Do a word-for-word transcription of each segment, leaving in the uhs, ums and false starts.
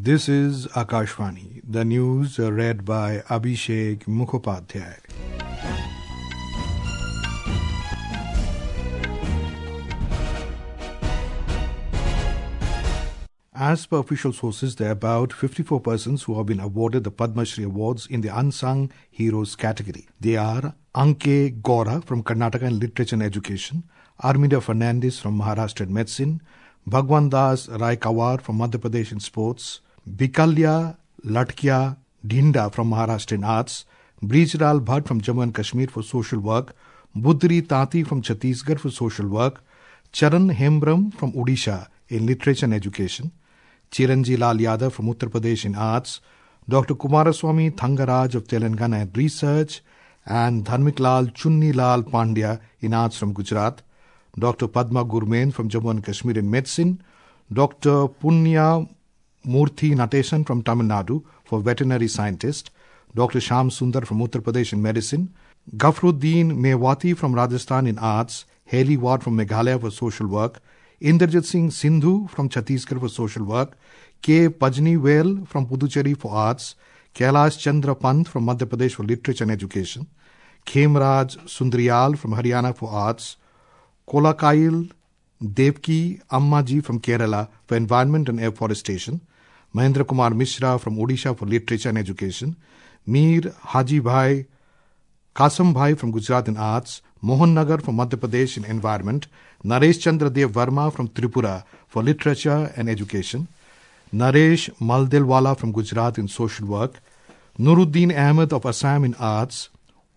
This is Akashvani, the news read by Abhishek Mukhopadhyay. As per official sources, there are about fifty-four persons who have been awarded the Padma Shri Awards in the Unsung Heroes category. They are Anke Gora from Karnataka in Literature and Education, Armida Fernandez from Maharashtra in Medicine, Bhagwan Das Rai Kawar from Madhya Pradesh in Sports, Bikalya Latkia Dhinda from Maharashtra in Arts, Brijlal Bhatt from Jammu and Kashmir for Social Work, Budri Tati from Chhattisgarh for Social Work, Charan Hembram from Odisha in Literature and Education, Chiranji Lal Yadav from Uttar Pradesh in Arts, Doctor Kumaraswamy Thangaraj of Telangana in Research, and Dharmik Lal Chunni Lal Pandya in Arts from Gujarat, Doctor Padma Gurmen from Jammu and Kashmir in Medicine, Doctor Punya Murthy Natesan from Tamil Nadu for Veterinary Scientist, Doctor Sham Sundar from Uttar Pradesh in Medicine, Gafruddin Mewati from Rajasthan in Arts, Haley Ward from Meghalaya for Social Work, Inderjit Singh Sindhu from Chhattisgarh for Social Work, K. Pajni Vel from Puducherry for Arts, Kailash Chandra Pant from Madhya Pradesh for Literature and Education, Khemraj Sundriyal from Haryana for Arts, Kolakail Devki Ammaji from Kerala for Environment and Afforestation, Mahendra Kumar Mishra from Odisha for Literature and Education, Mir Haji Bhai Kasam Bhai from Gujarat in Arts, Mohan Nagar from Madhya Pradesh in Environment, Naresh Chandra Dev Verma from Tripura for Literature and Education, Naresh Maldelwala from Gujarat in Social Work, Nuruddin Ahmed of Assam in Arts,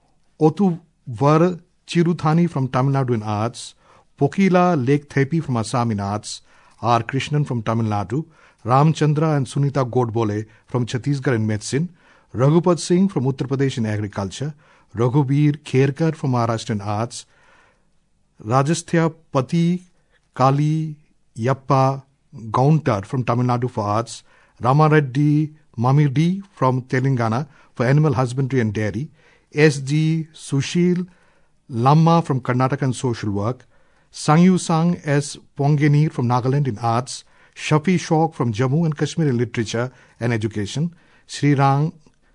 Otuvar Chiruthani from Tamil Nadu in Arts, Pokila Lake Thepi from Assam in Arts, R. Krishnan from Tamil Nadu, Ramchandra and Sunita Godbole from Chhattisgarh in Medicine, Raghupat Singh from Uttar Pradesh in Agriculture, Raghubir Kherkar from Maharashtra in Arts, Rajasthya Pati Kali Yappa Gauntar from Tamil Nadu for Arts, Ramareddy Mamirdi from Telangana for Animal Husbandry and Dairy, S G Sushil Lamma from Karnataka and Social Work, Sangyu Sang S. Pongenir from Nagaland in Arts, Shafi Shok from Jammu and Kashmir in Literature and Education, Srirang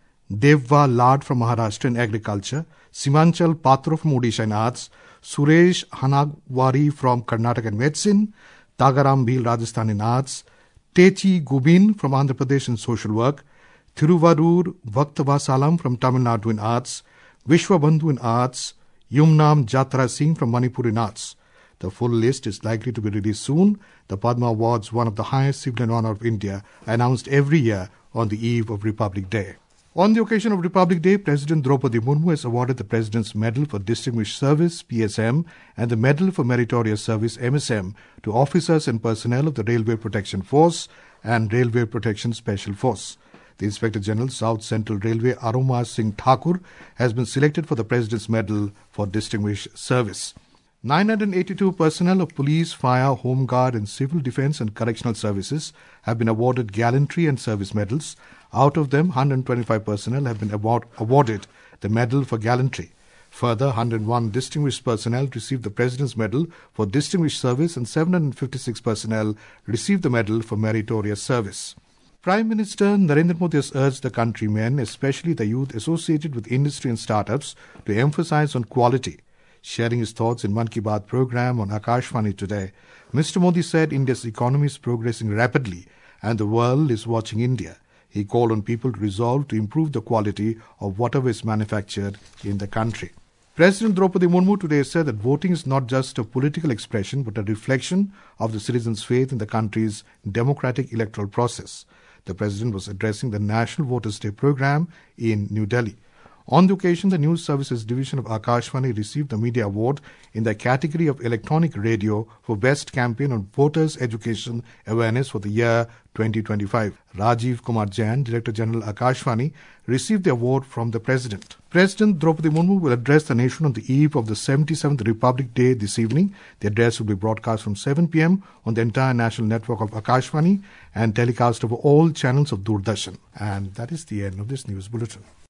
Devva Lad from Maharashtra in Agriculture, Simanchal Patro from Odisha in Arts, Suresh Hanagwari from Karnataka in Medicine, Tagaram Bhil Rajasthan in Arts, Techi Gubin from Andhra Pradesh in Social Work, Thiruvarur Bhaktavasalam from Tamil Nadu in Arts, Vishwabandhu in Arts, Yumnam Jatra Singh from Manipur in Arts. The full list is likely to be released soon. The Padma Awards, one of the highest civilian honor of India, announced every year on the eve of Republic Day. On the occasion of Republic Day, President Draupadi Murmu has awarded the President's Medal for Distinguished Service, P S M, and the Medal for Meritorious Service, M S M, to officers and personnel of the Railway Protection Force and Railway Protection Special Force. The Inspector General, South Central Railway, Aroma Singh Thakur, has been selected for the President's Medal for Distinguished Service. nine hundred eighty-two personnel of police, fire, home guard and civil defence and correctional services have been awarded gallantry and service medals. Out of them, one hundred twenty-five personnel have been award- awarded the Medal for Gallantry. Further, one hundred one distinguished personnel received the President's Medal for Distinguished Service and seven hundred fifty-six personnel received the Medal for Meritorious Service. Prime Minister Narendra Modi has urged the countrymen, especially the youth associated with industry and startups, to emphasize on quality. Sharing his thoughts in Mann Ki Baat program on Akashvani today, Mister Modi said India's economy is progressing rapidly and the world is watching India. He called on people to resolve to improve the quality of whatever is manufactured in the country. President Draupadi Murmu today said that voting is not just a political expression but a reflection of the citizens' faith in the country's democratic electoral process. The President was addressing the National Voters' Day program in New Delhi. On the occasion, the News Services Division of Akashvani received the Media Award in the category of Electronic Radio for Best Campaign on Voters' Education Awareness for the year twenty twenty-five. Rajiv Kumar Jain, Director General Akashvani, received the award from the President. President Draupadi Murmu will address the nation on the eve of the seventy-seventh Republic Day this evening. The address will be broadcast from seven p.m. on the entire national network of Akashvani and telecast over all channels of Doordarshan. And that is the end of this news bulletin.